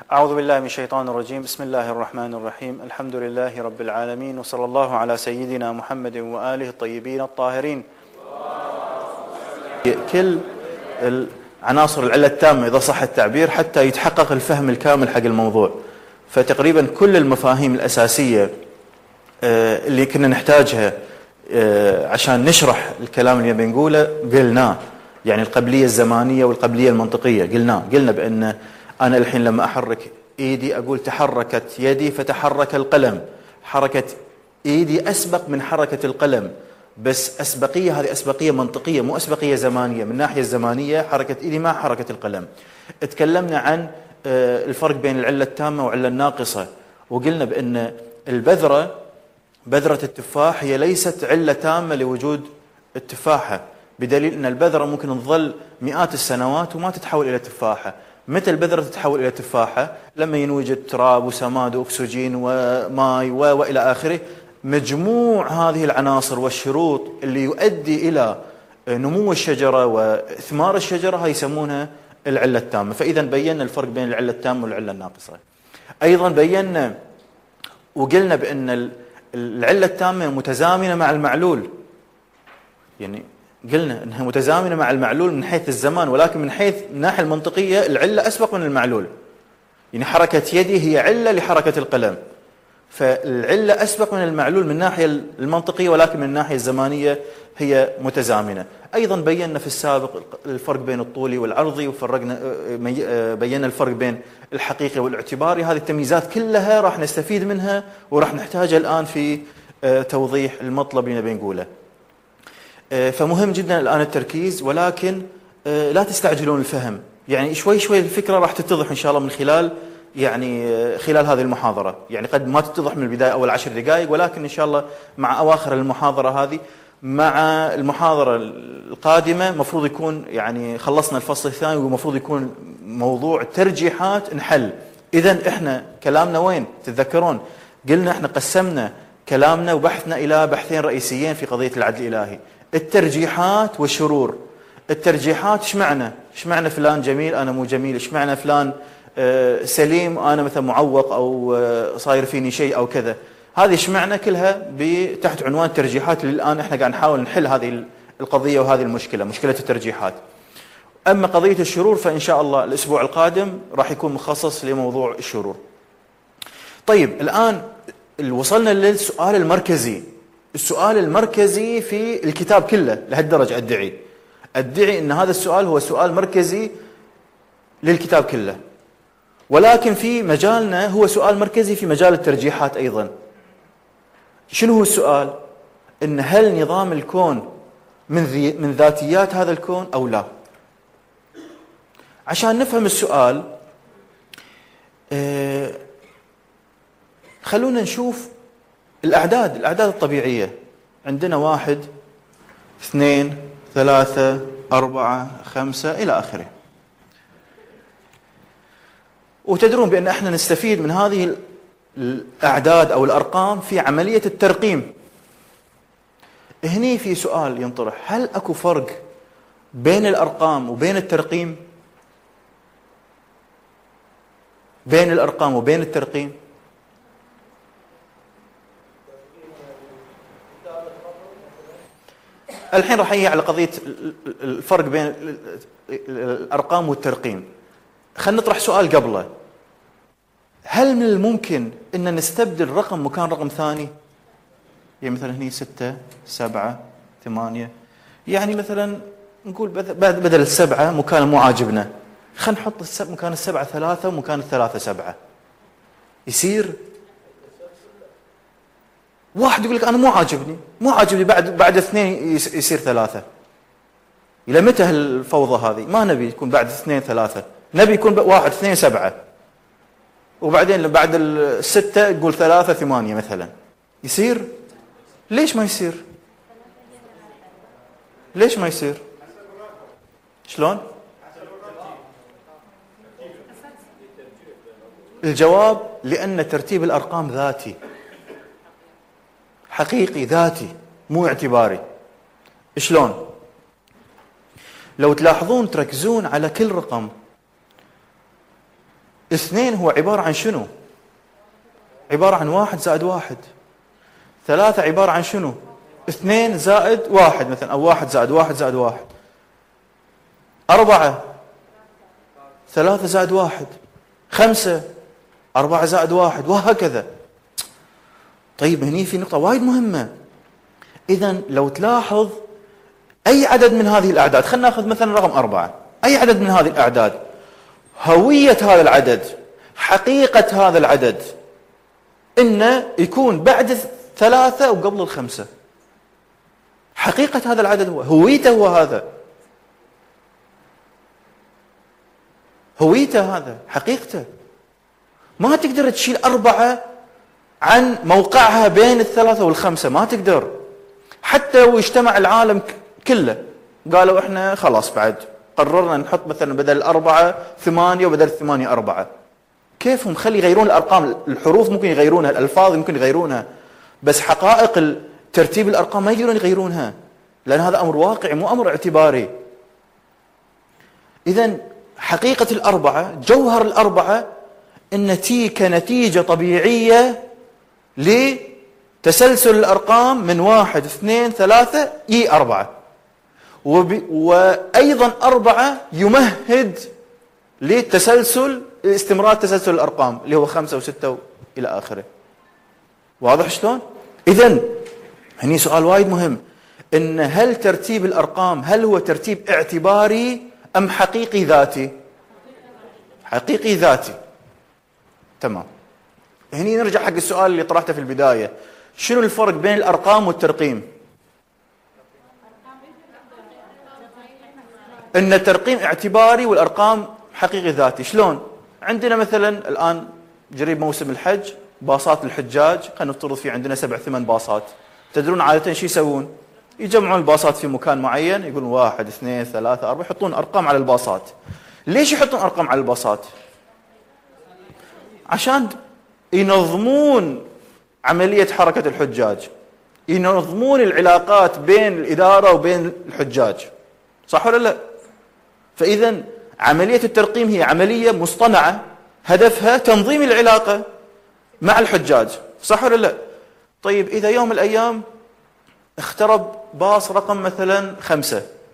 أعوذ بالله من الشيطان الرجيم. بسم الله الرحمن الرحيم. الحمد لله رب العالمين، وصلى الله على سيدنا محمد وآله الطيبين الطاهرين. كل عناصر العلة التامة إذا صح التعبير حتى يتحقق الفهم الكامل حق الموضوع. فتقريبا كل المفاهيم الأساسية اللي كنا نحتاجها عشان نشرح الكلام اللي بنقوله قلناه. يعني القبلية الزمانية والقبلية المنطقية قلنا بأن أنا الحين لما أحرك إيدي أقول تحركت يدي فتحرك القلم. حركة إيدي أسبق من حركة القلم، بس أسبقية هذه أسبقية منطقية مو أسبقية زمانية. من الناحية الزمانية حركة إيدي مع حركة القلم. تكلمنا عن الفرق بين العلة التامة والعلة الناقصة، وقلنا بأن بذرة التفاح هي ليست علة تامة لوجود التفاحة، بدليل أن البذرة ممكن تظل مئات السنوات وما تتحول إلى تفاحة. متى البذرة تتحول إلى تفاحة؟ لما ينوجد تراب وسماد وأكسجين وماء وإلى آخره. مجموع هذه العناصر والشروط اللي يؤدي إلى نمو الشجرة وإثمار الشجرة هاي يسمونها العلة التامة. فإذا بينا الفرق بين العلة التامة والعلة الناقصة. أيضا بينا وقلنا بأن العلة التامة متزامنة مع المعلول، يعني قلنا أنها متزامنة مع المعلول من حيث الزمان، ولكن من حيث الناحية المنطقية العلة أسبق من المعلول. يعني حركة يدي هي علة لحركة القلم، فالعلة أسبق من المعلول من الناحية المنطقية، ولكن من الناحية الزمانية هي متزامنة. أيضا بينا في السابق الفرق بين الطولي والعرضي، بينا الفرق بين الحقيقي والاعتباري. هذه التمييزات كلها راح نستفيد منها وراح نحتاجها الآن في توضيح المطلب اللي نبي نقوله. فمهم جدا الآن التركيز، ولكن لا تستعجلون الفهم. يعني شوي شوي الفكرة راح تتضح إن شاء الله من خلال هذه المحاضرة. يعني قد ما تتضح من البداية أول 10 دقائق، ولكن إن شاء الله مع أواخر المحاضرة هذه مع المحاضرة القادمة مفروض يكون يعني خلصنا الفصل الثاني، ومفروض يكون موضوع ترجيحات نحل. إذن إحنا كلامنا وين؟ تتذكرون قلنا إحنا قسمنا كلامنا وبحثنا إلى بحثين رئيسيين في قضية العدل الإلهي: الترجيحات والشرور. الترجيحات إيش معنى فلان جميل أنا مو جميل، إيش معنى فلان سليم أنا مثلا معوق أو صاير فيني شيء أو كذا. هذه إيش معنى كلها تحت عنوان ترجيحات، اللي الآن إحنا قاعد نحاول نحل هذه القضية وهذه المشكلة، مشكلة الترجيحات. أما قضية الشرور فإن شاء الله الأسبوع القادم راح يكون مخصص لموضوع الشرور. طيب الآن وصلنا للسؤال المركزي. السؤال المركزي في الكتاب كله لهالدرجة أدعي أن هذا السؤال هو سؤال مركزي للكتاب كله، ولكن في مجالنا هو سؤال مركزي في مجال الترجيحات أيضا. شنو هو السؤال؟ إن هل نظام الكون من ذاتيات هذا الكون أو لا؟ عشان نفهم السؤال خلونا نشوف الأعداد الطبيعية. عندنا 1 2 3 4 5 إلى آخره. وتدرون بأن احنا نستفيد من هذه الأعداد أو الأرقام في عملية الترقيم. هني في سؤال ينطرح: هل أكو فرق بين الأرقام وبين الترقيم؟ بين الأرقام وبين الترقيم؟ الحين راح نجي على قضية الفرق بين الأرقام والترقيم. خلينا نطرح سؤال قبله: هل من الممكن أن نستبدل رقم مكان رقم ثاني؟ يعني مثلا هني 6 7 8، يعني مثلا نقول بدل 7 مكان مو عاجبنا خلينا نحط مكان 7 3 ومكان 3 7. يصير؟ واحد يقول لك أنا مو عاجبني بعد 2 يصير 3. إلى متى هالفوضى هذه؟ ما نبي يكون بعد 2 3، نبي يكون 1 2 7، وبعدين بعد 6 يقول 3 8 مثلا. يصير؟ ليش ما يصير؟ شلون؟ الجواب: لأن ترتيب الأرقام ذاتي، حقيقي ذاتي مو اعتباري. شلون؟ لو تلاحظون تركزون على كل رقم 2 هو عبارة عن شنو؟ عبارة عن 1 زائد 1. 3 عبارة عن شنو؟ 2 زائد 1 مثلا، أو 1 زائد 1 زائد 1. 4 3 زائد 1. 5 4 زائد 1، وهكذا. طيب هني في نقطة وايد مهمة. إذن لو تلاحظ أي عدد من هذه الأعداد، خلينا ناخذ مثلا رقم 4، أي عدد من هذه الأعداد، هوية هذا العدد، حقيقة هذا العدد، إنه يكون بعد 3 وقبل 5. حقيقة هذا العدد هويته هو هذا، هويته هذا، حقيقته. ما تقدر تشيل 4 عن موقعها بين 3 و5، ما تقدر. حتى لو اجتمع العالم كله قالوا احنا خلاص بعد قررنا نحط مثلا بدل 4 8 وبدل 8 4، كيفهم؟ خلي يغيرون الارقام، الحروف ممكن يغيرونها، الالفاظ ممكن يغيرونها، بس حقائق ترتيب الارقام ما يقدرون يغيرونها، لان هذا امر واقعي مو امر اعتباري. اذا حقيقة ال4، جوهر ال4، ان تي كنتيجة طبيعية لتسلسل الارقام من 1 2 3 اي 4، وايضا 4 يمهد للتسلسل، استمرار تسلسل الارقام اللي هو 5 و6 الى اخره. واضح شلون؟ اذا هني سؤال وايد مهم، ان هل ترتيب الارقام هل هو ترتيب اعتباري ام حقيقي ذاتي؟ حقيقي ذاتي. تمام. هني نرجع حق السؤال اللي طرحته في البداية، شنو الفرق بين الارقام والترقيم؟ ان الترقيم اعتباري والارقام حقيقي ذاتي. شلون؟ عندنا مثلا الان قريب موسم الحج، باصات الحجاج خلينا نفترض في عندنا 7 8 باصات. تدرون عادة شو يسوون؟ يجمعون الباصات في مكان معين، يقولون 1 2 3 4، يحطون ارقام على الباصات. ليش يحطون ارقام على الباصات؟ عشان ينظمون عملية حركة الحجاج، ينظمون العلاقات بين الإدارة وبين الحجاج، صح ولا لا؟ فإذا عملية الترقيم هي عملية مصطنعة هدفها تنظيم العلاقة مع الحجاج، صح ولا لا؟ طيب إذا يوم من الأيام اخترب باص رقم مثلا 5،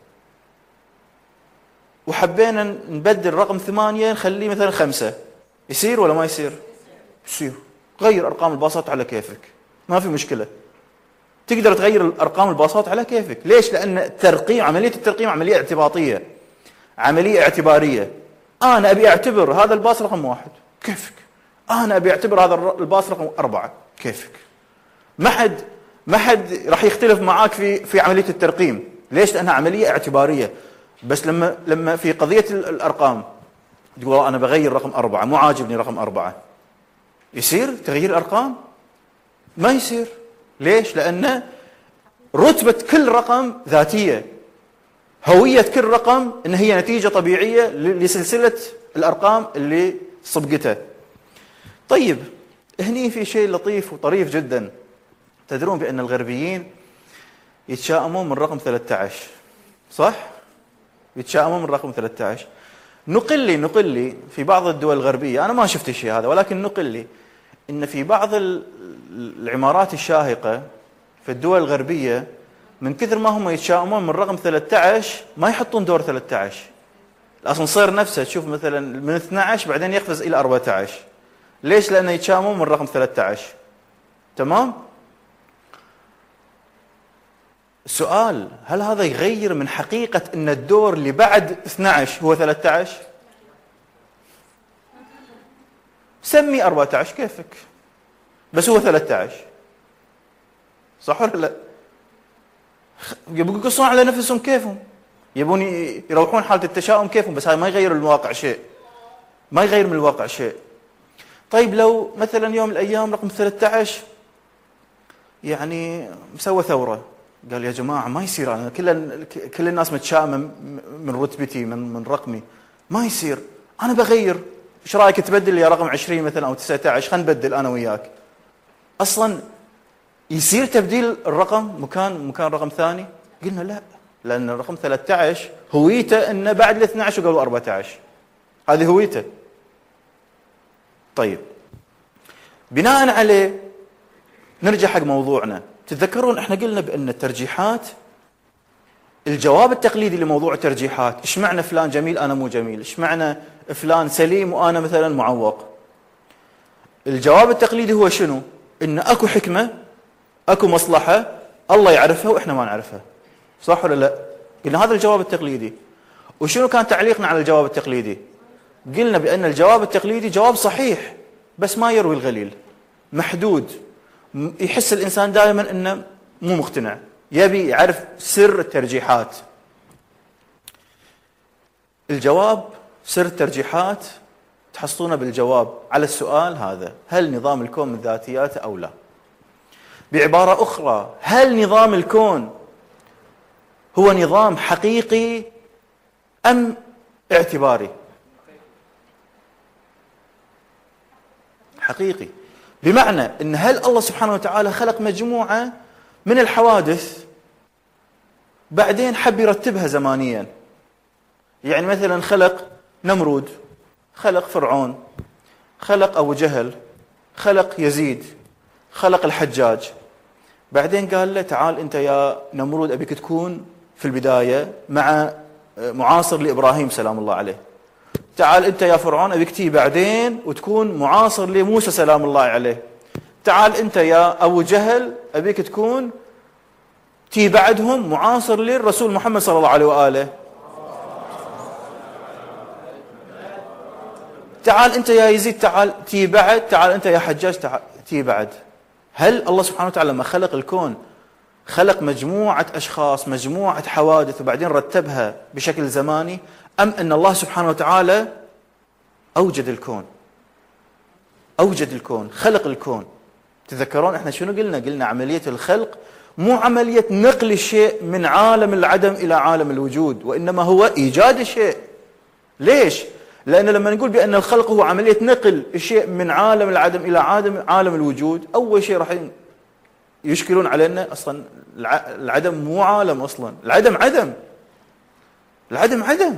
وحبينا نبدل رقم 8 نخليه مثلا 5، يصير ولا ما يصير؟ يصير. غير أرقام الباصات على كيفك، ما في مشكلة. تقدر تغير أرقام الباصات على كيفك. ليش؟ لأن الترقيم، عملية الترقيم عملية اعتباطية، عملية اعتبارية. أنا أبي أعتبر هذا الباص رقم 1، كيفك. أنا أبي أعتبر هذا الباص رقم 4، كيفك. ما حد راح يختلف معاك في عملية الترقيم. ليش؟ لأنها عملية اعتبارية. بس لما في قضية الأرقام تقول أنا بغير رقم 4، مو عاجبني رقم 4، يصير تغيير الأرقام؟ ما يصير. ليش؟ لأن رتبة كل رقم ذاتية، هوية كل رقم إن هي نتيجة طبيعية لسلسلة الأرقام اللي صبقته. طيب هني في شيء لطيف وطريف جدا. تدرون بأن الغربيين يتشائمون من رقم 13، صح؟ يتشائمون من رقم 13. نقل لي في بعض الدول الغربية، أنا ما شفت الشيء هذا، ولكن نقل لي إن في بعض العمارات الشاهقة في الدول الغربية من كثر ما هم يتشائمون من رقم 13 ما يحطون دور 13. الأسانسير نفسه تشوف مثلا من 12 بعدين يقفز إلى 14. ليش؟ لأنه يتشائمون من رقم 13. تمام؟ السؤال، هل هذا يغير من حقيقة أن الدور اللي بعد 12 هو 13؟ سمي 14 كيفك، بس هو 13، صح ولا لا؟ يبقوا يقصون على نفسهم كيفهم، يبون يروحون حالة التشاؤم كيفهم، بس هذا ما يغير من الواقع شيء، ما يغير من الواقع شيء. طيب لو مثلا يوم من الأيام رقم 13 يعني مسوى ثورة، قال يا جماعة ما يصير، أنا كل الناس متشائمة من رتبتي من رقمي، ما يصير، أنا بغير. إيش رأيك تبدل لي رقم 20 مثلا أو 19، خلينا نبدل أنا وياك. أصلا يصير تبديل الرقم مكان رقم ثاني؟ قلنا لا، لأن الرقم 13 هويته إنه بعد ال 12 وقبل 14، هذه هويته. طيب، بناء عليه نرجع حق موضوعنا. تتذكرون احنا قلنا بأن الترجيحات، الجواب التقليدي لموضوع الترجيحات، ايش معنى فلان جميل انا مو جميل، ايش معنى فلان سليم وانا مثلا معوق. الجواب التقليدي هو شنو؟ ان اكو حكمة، اكو مصلحة الله يعرفها واحنا ما نعرفها، صح ولا لا؟ قلنا هذا الجواب التقليدي. وشنو كان تعليقنا على الجواب التقليدي؟ قلنا بأن الجواب التقليدي جواب صحيح بس ما يروي الغليل، محدود، يحس الإنسان دائما أنه مو مقتنع، يبي يعرف سر الترجيحات. الجواب، سر الترجيحات تحصلونه بالجواب على السؤال هذا: هل نظام الكون من ذاتياته أو لا؟ بعبارة أخرى، هل نظام الكون هو نظام حقيقي أم اعتباري؟ حقيقي، بمعنى أن هل الله سبحانه وتعالى خلق مجموعة من الحوادث بعدين حب يرتبها زمانيا؟ يعني مثلا خلق نمرود، خلق فرعون، خلق أبو جهل، خلق يزيد، خلق الحجاج، بعدين قال له تعال أنت يا نمرود أبيك تكون في البداية مع معاصر لإبراهيم سلام الله عليه، تعال أنت يا فرعون أبيك تي بعدين وتكون معاصر لموسى سلام الله عليه، تعال أنت يا أبو جهل أبيك تكون تي بعدهم معاصر للرسول محمد صلى الله عليه وآله، تعال أنت يا يزيد تعال تي بعد، تعال أنت يا حجاج تعال تي بعد. هل الله سبحانه وتعالى لما خلق الكون خلق مجموعة أشخاص، مجموعة حوادث وبعدين رتبها بشكل زماني، أم أن الله سبحانه وتعالى أوجد الكون؟ أوجد الكون، خلق الكون. تذكرون احنا شنو قلنا؟ قلنا عملية الخلق مو عملية نقل الشيء من عالم العدم إلى عالم الوجود، وإنما هو إيجاد الشيء. ليش؟ لأن لما نقول بأن الخلق هو عملية نقل الشيء من عالم العدم إلى عالم الوجود، أول شيء راح يشكلون علينا أصلا العدم مو عالم، أصلا العدم عدم، العدم عدم.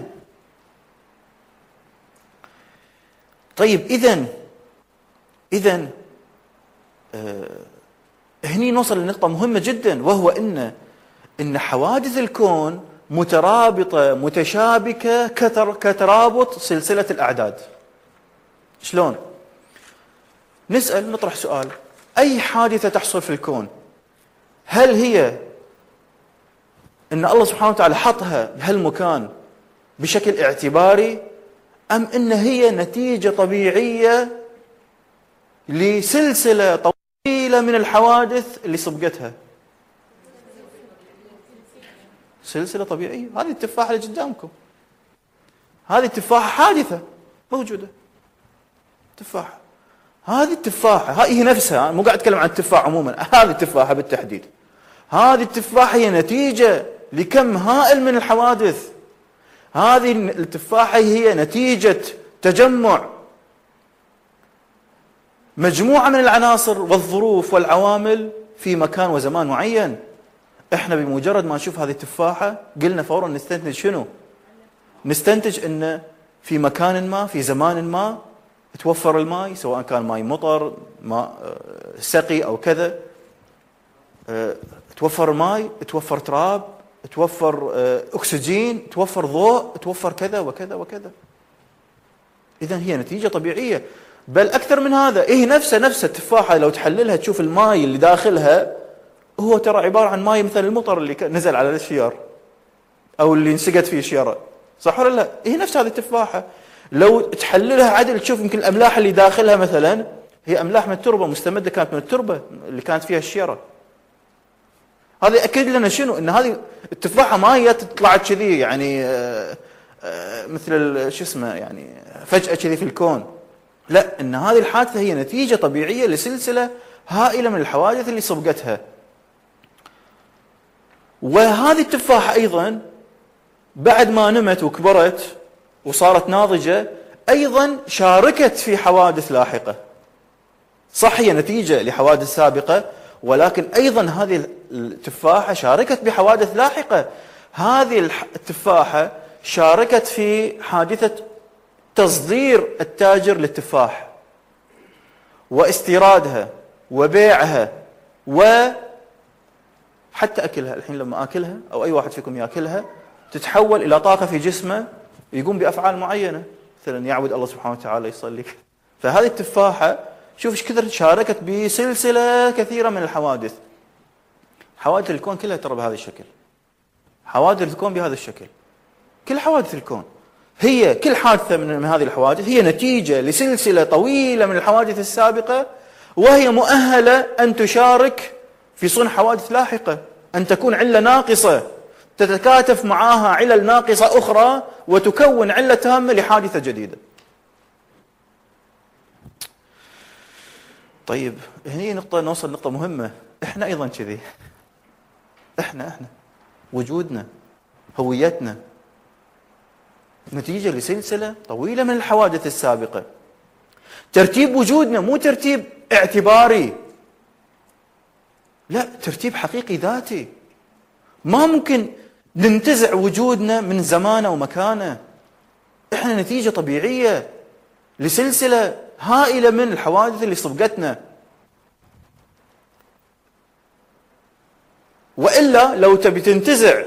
طيب إذن هني نوصل لنقطة مهمة جدا، وهو إن حوادث الكون مترابطة متشابكة كترابط سلسلة الأعداد. شلون؟ نسأل، نطرح سؤال: أي حادثة تحصل في الكون هل هي إن الله سبحانه وتعالى حطها بهالمكان بشكل اعتباري، أم إن هي نتيجة طبيعية لسلسلة طويلة من الحوادث اللي سبقتها؟ سلسلة طبيعية. هذه التفاحة اللي قدامكم، هذه التفاحة حادثة موجودة، تفاحة. هذه التفاحة هي نفسها، مو قاعد أتكلم عن التفاحة عموما، هذه التفاحة بالتحديد، هذه التفاحة هي نتيجة لكم هائل من الحوادث. هذه التفاحة هي نتيجة تجمع مجموعة من العناصر والظروف والعوامل في مكان وزمان معين. احنا بمجرد ما نشوف هذه التفاحة قلنا فورا نستنتج شنو؟ نستنتج ان في مكان ما، في زمان ما، توفر الماء، سواء كان ماء مطر، ماء سقي او كذا، توفر ماء، توفر تراب، توفر اكسجين، توفر ضوء، توفر كذا وكذا وكذا. اذا هي نتيجة طبيعية. بل اكثر من هذا، هي نفس التفاحة لو تحللها تشوف الماء اللي داخلها هو ترى عبارة عن ماء مثل المطر اللي نزل على الشيار او اللي انسقت فيه الشيارة، صح ولا لا؟ هي نفس هذه التفاحة لو تحللها عدل تشوف يمكن الاملاح اللي داخلها مثلا هي املاح من التربة، مستمدة كانت من التربة اللي كانت فيها الشيارة. هذا يأكد لنا شنو؟ ان هذه التفاحة ما هي طلعت كذي يعني مثل شو اسمه يعني فجأة كذي في الكون، لا، ان هذه الحادثة هي نتيجة طبيعية لسلسلة هائلة من الحوادث اللي سبقتها. وهذه التفاحة ايضا بعد ما نمت وكبرت وصارت ناضجة ايضا شاركت في حوادث لاحقة. صح هي نتيجة لحوادث سابقة، ولكن ايضا هذه التفاحة شاركت بحوادث لاحقة. هذه التفاحة شاركت في حادثة تصدير التاجر للتفاح. واستيرادها وبيعها وحتى أكلها. الحين لما أكلها أو أي واحد فيكم يأكلها تتحول إلى طاقة في جسمه يقوم بأفعال معينة، مثلا يعبد الله سبحانه وتعالى، يصلي. فهذه التفاحة شوف ايش كثر شاركت بسلسلة كثيرة من الحوادث. حوادث الكون كلها ترى بهذا الشكل، حوادث الكون بهذا الشكل، كل حوادث الكون هي كل حادثة من هذه الحوادث هي نتيجة لسلسلة طويلة من الحوادث السابقة، وهي مؤهلة أن تشارك في صنع حوادث لاحقة، أن تكون علة ناقصة تتكاتف معها علل ناقصة أخرى وتكون علة تامة لحادثة جديدة. طيب هني نوصل نقطة مهمة، احنا أيضا كذي، احنا وجودنا هويتنا نتيجة لسلسلة طويلة من الحوادث السابقة. ترتيب وجودنا مو ترتيب اعتباري، لا، ترتيب حقيقي ذاتي. ما ممكن ننتزع وجودنا من زمانه ومكانه. احنا نتيجة طبيعية لسلسلة هائلة من الحوادث اللي صبقتنا. وإلا لو تبي تنتزع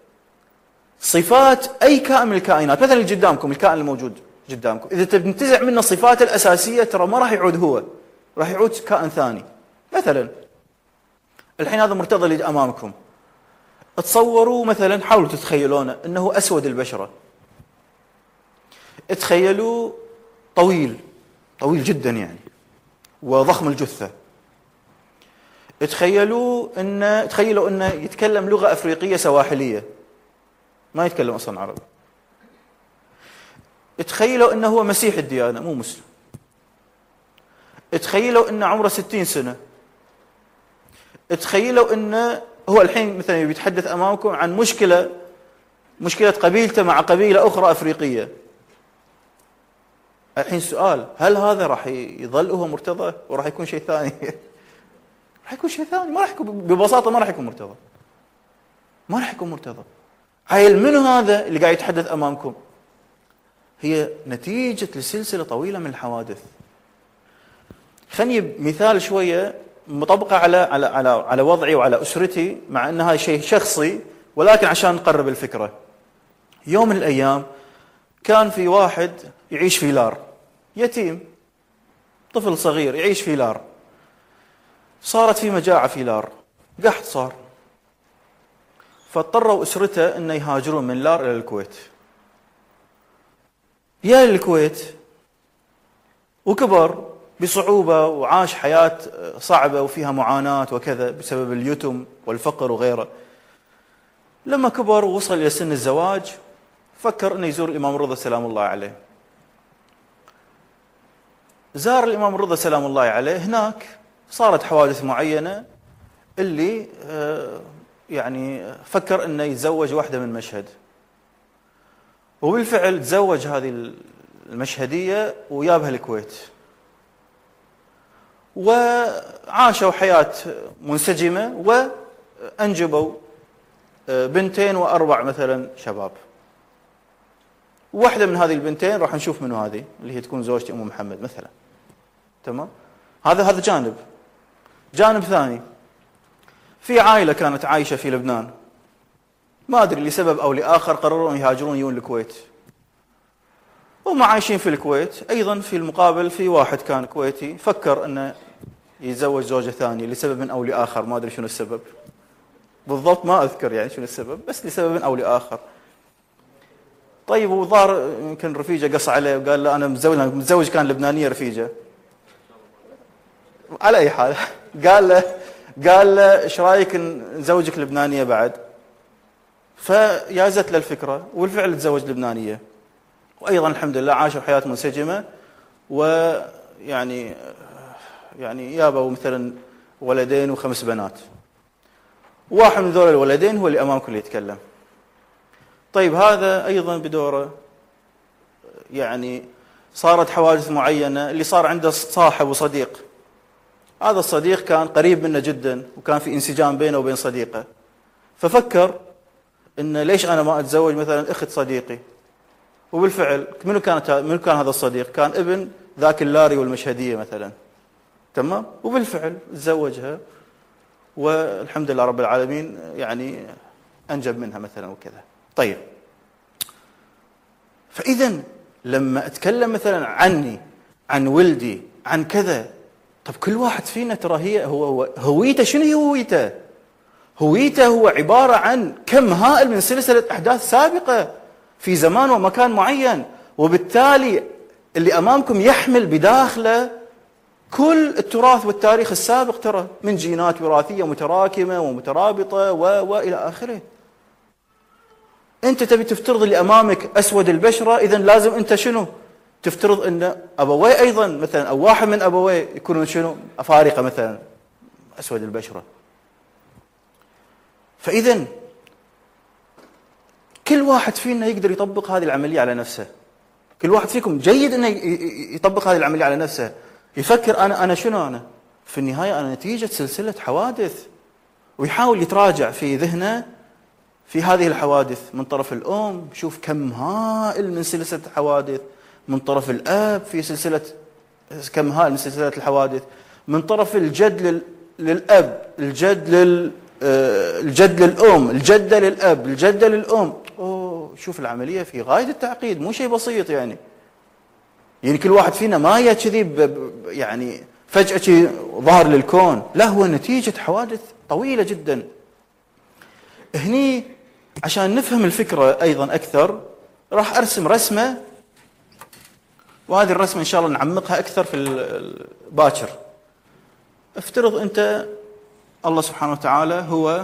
صفات أي كائن من الكائنات، مثلا اللي قدامكم، الكائن الموجود قدامكم، إذا تبي تنتزع منه صفاته الأساسية ترى ما راح يعود هو، راح يعود كائن ثاني. مثلا الحين هذا مرتضى اللي أمامكم، تصوروا مثلا، حاولوا تتخيلونه أنه أسود البشرة، تخيلوا طويل جدا يعني وضخم الجثة، تخيلوا انه يتكلم لغة افريقية سواحلية، ما يتكلم اصلا عربي. تخيلوا انه هو مسيح الديانة مو مسلم. تخيلوا انه عمره 60 سنة. تخيلوا انه هو الحين مثلا بيتحدث امامكم عن مشكلة قبيلته مع قبيلة اخرى افريقية. الحين سؤال، هل هذا راح يظل هو مرتضى وراح يكون شيء ثاني؟ راح يكون شيء ثاني، ما راح يكون، ببساطة ما راح يكون مرتضى، ما راح يكون مرتضى. عيل منو هذا اللي قاعد يتحدث أمامكم؟ هي نتيجة لسلسلة طويلة من الحوادث. خلني مثال شوية مطبقة على وضعي وعلى أسرتي، مع أن هذا شيء شخصي ولكن عشان نقرب الفكرة. يوم من الأيام كان في واحد يعيش في لار، يتيم، طفل صغير يعيش في لار. صارت في مجاعة في لار، قحط صار، فاضطروا أسرته أن يهاجرون من لار إلى الكويت. يا للكويت وكبر بصعوبة وعاش حياة صعبة وفيها معاناة وكذا بسبب اليتم والفقر وغيره. لما كبر ووصل إلى سن الزواج فكر أنه يزور الإمام الرضا سلام الله عليه. زار الإمام الرضا سلام الله عليه، هناك صارت حوادث معينة اللي يعني فكر أنه يتزوج واحدة من مشهد، وبالفعل تزوج هذه المشهدية ويابها الكويت، وعاشوا حياة منسجمة وأنجبوا 2 و4 مثلا شباب. واحدة من هذه البنتين راح نشوف منو هذه، اللي هي تكون زوجتي أم محمد مثلا. تمام؟ هذا جانب ثاني، في عائلة كانت عايشة في لبنان، ما أدري لسبب أو لآخر قرروا أن يهاجرون يجون الكويت. هم عايشين في الكويت، أيضا في المقابل في واحد كان كويتي فكر أنه يتزوج زوجة ثانية لسبب أو لآخر، ما أدري شنو السبب بالضبط، ما أذكر يعني شنو السبب، بس لسبب أو لآخر. طيب وظهر يمكن رفيجة قص عليه وقال له أنا متزوج كان لبنانية رفيجة. على أي حال قال له إيش رأيك نزوجك لبنانية بعد؟ فيازت له الفكرة والفعل تزوج لبنانية، وأيضا الحمد لله عاشوا حياة منسجمة، ويعني يابوا مثلا 2 و5 بنات. واحد من ذول الولدين هو اللي أمامكم اللي يتكلم. طيب هذا أيضا بدوره يعني صارت حوادث معينة، اللي صار عنده صاحب وصديق، هذا الصديق كان قريب منه جدا وكان في انسجام بينه وبين صديقه، ففكر إن ليش أنا ما أتزوج مثلا أخت صديقي. وبالفعل منو كان هذا الصديق؟ كان ابن ذاك اللاري والمشهدية مثلا. تمام. وبالفعل تزوجها والحمد لله رب العالمين، يعني أنجب منها مثلا وكذا. طيب، فإذا لما أتكلم مثلا عني، عن ولدي، عن كذا، طب كل واحد فينا ترى هو هويته. شنو هي هويته؟ هويته هو عبارة عن كم هائل من سلسلة أحداث سابقة في زمان ومكان معين، وبالتالي اللي أمامكم يحمل بداخله كل التراث والتاريخ السابق، ترى من جينات وراثية متراكمة ومترابطة وإلى آخره. أنت تبي تفترض اللي أمامك أسود البشرة، إذن لازم أنت شنو؟ تفترض أن أبوي أيضا مثلا، أو واحد من أبوي يكونون شنو؟ أفارقة مثلا، أسود البشرة. فإذا كل واحد فينا يقدر يطبق هذه العملية على نفسه. كل واحد فيكم جيد أنه يطبق هذه العملية على نفسه، يفكر أنا شنو أنا؟ في النهاية أنا نتيجة سلسلة حوادث، ويحاول يتراجع في ذهنه في هذه الحوادث. من طرف الأم شوف كم هائل من سلسلة الحوادث، من طرف الأب في سلسلة كم هائل من سلسلة الحوادث، من طرف الجد للأب، الجد للأم، الجدة للأب، الجدة للأم. شوف العملية في غاية التعقيد، مو شيء بسيط يعني كل واحد فينا ما هي كذي يعني فجأة ظهر للكون، لا، هو نتيجة حوادث طويلة جدا. هني عشان نفهم الفكرة أيضا أكثر راح أرسم رسمة، وهذه الرسمة إن شاء الله نعمقها أكثر في الباكر. افترض أنت الله سبحانه وتعالى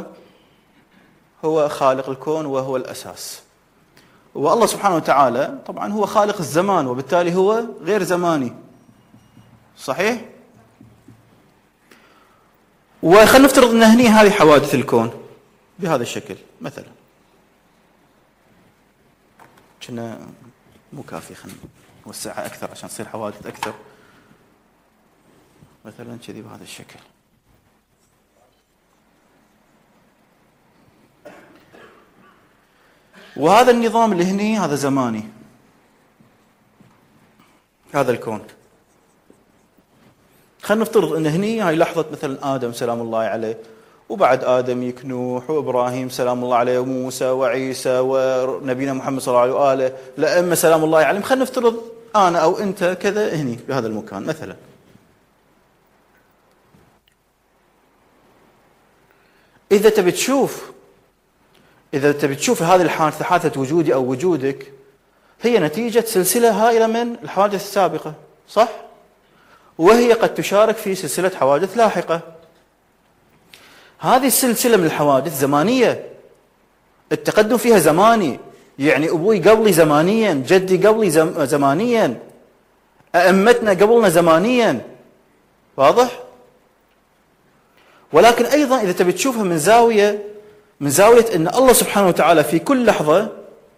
هو خالق الكون وهو الأساس، والله سبحانه وتعالى طبعا هو خالق الزمان، وبالتالي هو غير زماني، صحيح؟ وخلنا نفترض أن هني هذه حوادث الكون بهذا الشكل مثلا. كنا مو كافي، خلينا نوسعها أكثر عشان تصير حوادث أكثر. مثلا كذي بهذا الشكل. وهذا النظام اللي هني هذا زماني، هذا الكون. خلينا نفترض ان هني هاي لحظة مثلا آدم سلام الله عليه، وبعد آدم يك نوح وإبراهيم سلام الله عليه، وموسى وعيسى ونبينا محمد صلى الله عليه وآله، لأئمة سلام الله عليهم. خلينا نفترض أنا أو أنت كذا هني بهذا المكان مثلا. إذا تبي تشوف هذه الحادثة، حادثة وجودي أو وجودك، هي نتيجة سلسلة هائلة من الحوادث السابقة، صح؟ وهي قد تشارك في سلسلة حوادث لاحقة. هذه السلسلة من الحوادث زمانية، التقدم فيها زماني، يعني أبوي قبلي زمانيا، جدي قبلي زمانيا، أئمتنا قبلنا زمانيا، واضح؟ ولكن أيضا إذا تبي تشوفها من زاوية أن الله سبحانه وتعالى في كل لحظة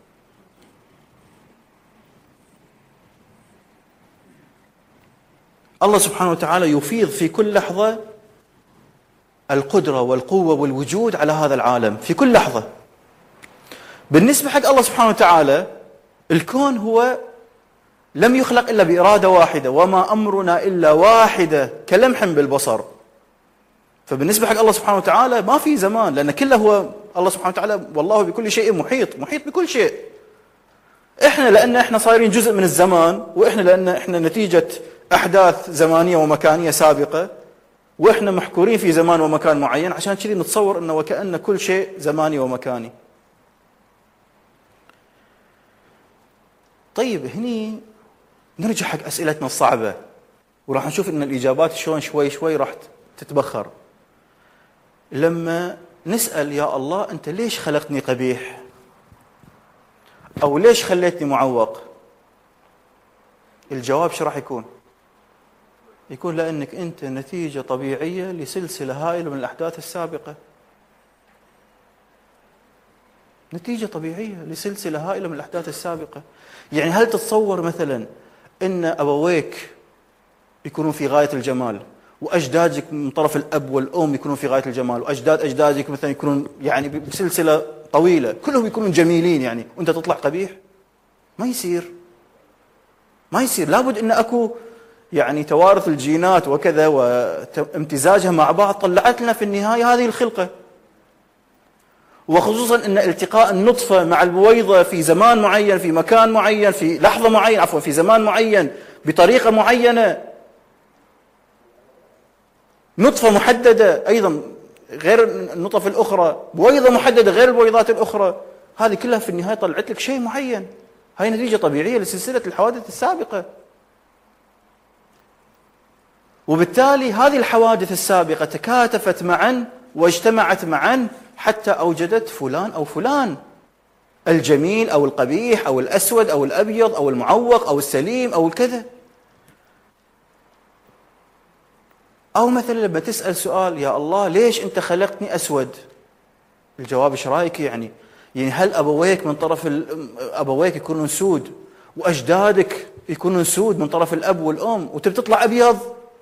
الله سبحانه وتعالى يفيض في كل لحظة القدرة والقوة والوجود على هذا العالم في كل لحظة. بالنسبة حق الله سبحانه وتعالى الكون هو لم يخلق إلا بإرادة واحدة، وما أمرنا إلا واحدة كلمح بالبصر. فبالنسبة حق الله سبحانه وتعالى ما في زمان، لأن كله هو الله سبحانه وتعالى، والله بكل شيء محيط بكل شيء. لأن احنا صايرين جزء من الزمان، لأن احنا نتيجة أحداث زمانية ومكانية سابقة، واحنا محكورين في زمان ومكان معين، عشان كذي نتصور انه وكأن كل شيء زماني ومكاني. طيب هني نرجع حق أسئلتنا الصعبة، وراح نشوف ان الإجابات شلون شوي شوي راح تتبخر. لما نسأل يا الله أنت ليش خلقتني قبيح، أو ليش خليتني معوق، الجواب شو راح يكون؟ يكون لأنك أنت نتيجة طبيعية لسلسلة هائلة من الأحداث السابقة. نتيجة طبيعية لسلسلة هائلة من الأحداث السابقة. يعني هل تتصور مثلا أن أبويك يكونون في غاية الجمال، وأجدادك من طرف الأب والأم يكونون في غاية الجمال، وأجداد أجدادك مثلا يكونون يعني بسلسلة طويلة كلهم يكونون جميلين، يعني وأنت تطلع قبيح؟ ما يصير. لابد أن أكو يعني توارث الجينات وكذا وامتزاجها مع بعض طلعت لنا في النهاية هذه الخلقة. وخصوصا أن التقاء النطفة مع البويضة في زمان معين، في مكان معين، في لحظة معينة، عفوا في زمان معين، بطريقة معينة، نطفة محددة أيضا غير النطف الأخرى، بويضة محددة غير البويضات الأخرى، هذه كلها في النهاية طلعت لك شيء معين. هاي نتيجة طبيعية لسلسلة الحوادث السابقة. وبالتالي هذه الحوادث السابقة تكاتفت معا واجتمعت معا حتى أوجدت فلان أو فلان، الجميل أو القبيح أو الأسود أو الأبيض أو المعوق أو السليم أو الكذا. أو مثلا لما تسأل سؤال: يا الله ليش أنت خلقتني أسود؟ الجواب إيش رأيك يعني هل أبويك من طرف أبويك يكونون سود وأجدادك يكونون سود من طرف الأب والأم وتبي تطلع أبيض؟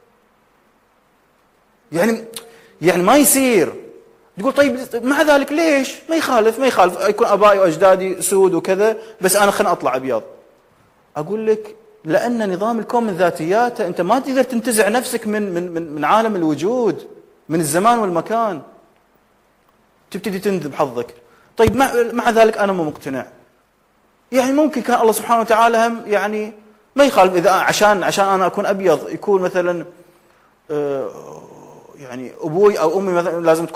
يعني ما يصير. تقول طيب مع ذلك ليش؟ ما يخالف يكون أبائي وأجدادي سود وكذا، بس أنا خلنا أطلع أبيض. أقول لك لأن نظام الكون من ذاتياته أنت ما تقدر تنتزع نفسك من عالم الوجود، من الزمان والمكان، تبتدي تندب حظك. طيب مع ذلك أنا مو مقتنع. يعني ممكن كان الله سبحانه وتعالى هم يعني ما يخالف إذا عشان أنا أكون أبيض يكون مثلا يعني أبوي أو أمي مثلا لازم تكون